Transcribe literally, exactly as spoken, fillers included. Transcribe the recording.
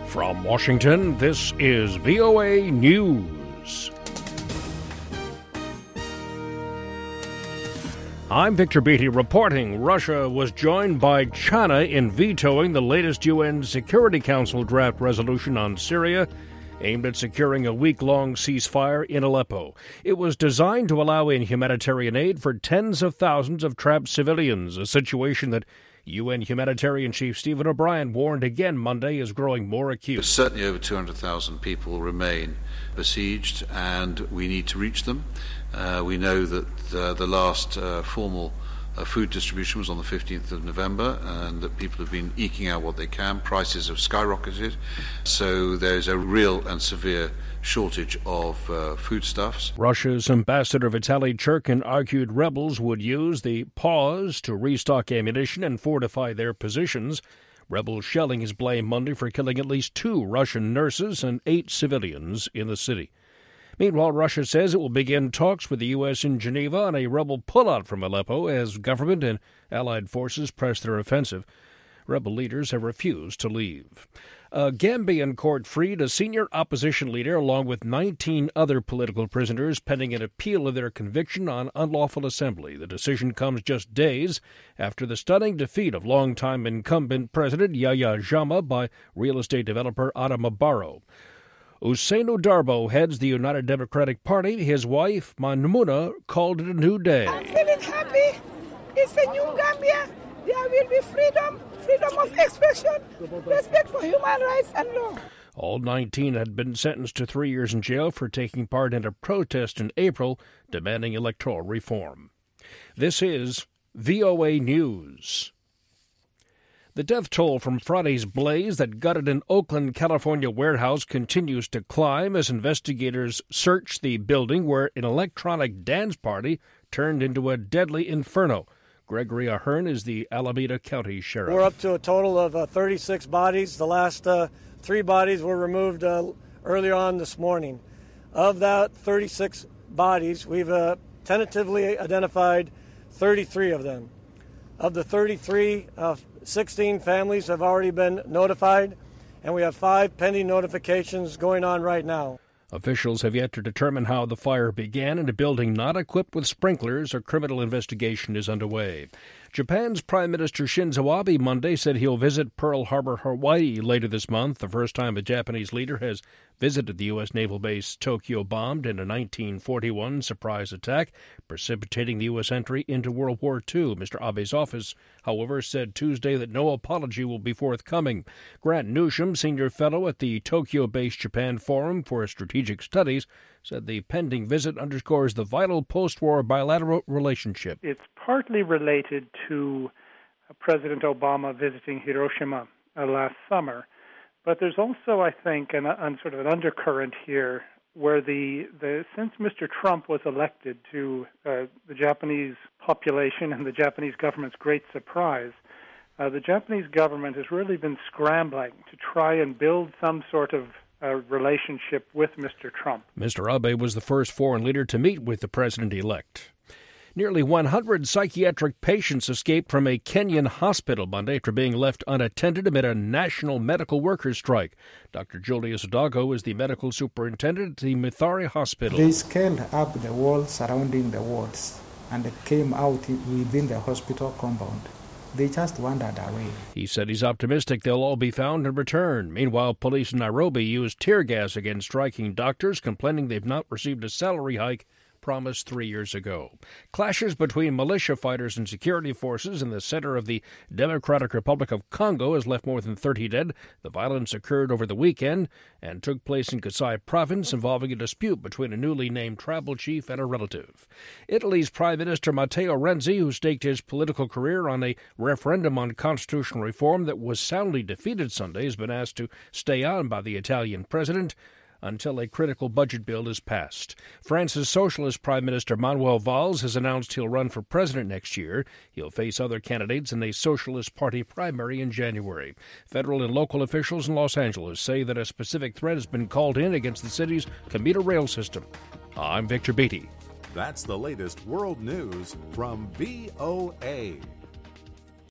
From Washington, this is V O A News. I'm Victor Beatty reporting Russia was joined by China in vetoing the latest U N Security Council draft resolution on Syria aimed at securing a week-long ceasefire in Aleppo. It was designed to allow in humanitarian aid for tens of thousands of trapped civilians, a situation that U N Humanitarian Chief Stephen O'Brien warned again Monday is growing more acute. Certainly over two hundred thousand people remain besieged, and we need to reach them. Uh, we know that uh, the last uh, formal uh, food distribution was on the fifteenth of November, and that people have been eking out what they can. Prices have skyrocketed, so there's a real and severe shortage of uh, foodstuffs. Russia's ambassador Vitaly Churkin argued rebels would use the pause to restock ammunition and fortify their positions. Rebel shelling is blamed Monday for killing at least two Russian nurses and eight civilians in the city. Meanwhile, Russia says it will begin talks with the U S in Geneva on a rebel pullout from Aleppo as government and allied forces press their offensive. Rebel leaders have refused to leave. A Gambian court freed a senior opposition leader along with nineteen other political prisoners pending an appeal of their conviction on unlawful assembly. The decision comes just days after the stunning defeat of longtime incumbent President Yahya Jammeh by real estate developer Adama Barrow. Ousseynou Darboe heads the United Democratic Party. His wife, Maimouna, called it a new day. I'm feeling happy. It's a new Gambia. There will be freedom, freedom of expression, respect for human rights and law. All nineteen had been sentenced to three years in jail for taking part in a protest in April demanding electoral reform. This is V O A News. The death toll from Friday's blaze that gutted an Oakland, California warehouse continues to climb as investigators search the building where an electronic dance party turned into a deadly inferno. Gregory Ahern is the Alameda County Sheriff. We're up to a total of uh, thirty-six bodies. The last uh, three bodies were removed uh, earlier on this morning. Of that thirty-six bodies, we've uh, tentatively identified thirty-three of them. Of the thirty-three, uh, sixteen families have already been notified, and we have five pending notifications going on right now. Officials have yet to determine how the fire began in a building not equipped with sprinklers. A criminal investigation is underway. Japan's Prime Minister Shinzo Abe Monday said he'll visit Pearl Harbor, Hawaii later this month, the first time a Japanese leader has visited the U S naval base Tokyo bombed in a nineteen forty-one surprise attack, precipitating the U S entry into World War Two. Mister Abe's office, however, said Tuesday that no apology will be forthcoming. Grant Newsham, senior fellow at the Tokyo-based Japan Forum for Strategic Studies, said the pending visit underscores the vital post-war bilateral relationship. It's partly related to President Obama visiting Hiroshima uh, last summer, but there's also, I think, an, an sort of an undercurrent here where the, the since Mister Trump was elected, to uh, the Japanese population and the Japanese government's great surprise, uh, the Japanese government has really been scrambling to try and build some sort of a relationship with Mister Trump. Mister Abe was the first foreign leader to meet with the president-elect. Nearly one hundred psychiatric patients escaped from a Kenyan hospital Monday after being left unattended amid a national medical workers' strike. Doctor Julius Odago is the medical superintendent at the Mathare Hospital. They scaled up the wall surrounding the wards and came out within the hospital compound. They just wandered away. He said he's optimistic they'll all be found and returned. Meanwhile, police in Nairobi used tear gas against striking doctors, complaining they've not received a salary hike promised three years ago. Clashes between militia fighters and security forces in the center of the Democratic Republic of Congo has left more than thirty dead. The violence occurred over the weekend and took place in Kasai province, involving a dispute between a newly named tribal chief and a relative. Italy's Prime Minister Matteo Renzi, who staked his political career on a referendum on constitutional reform that was soundly defeated Sunday, has been asked to stay on by the Italian president until a critical budget bill is passed. France's Socialist Prime Minister Manuel Valls has announced he'll run for president next year. He'll face other candidates in a Socialist Party primary in January. Federal and local officials in Los Angeles say that a specific threat has been called in against the city's commuter rail system. I'm Victor Beatty. That's the latest world news from V O A.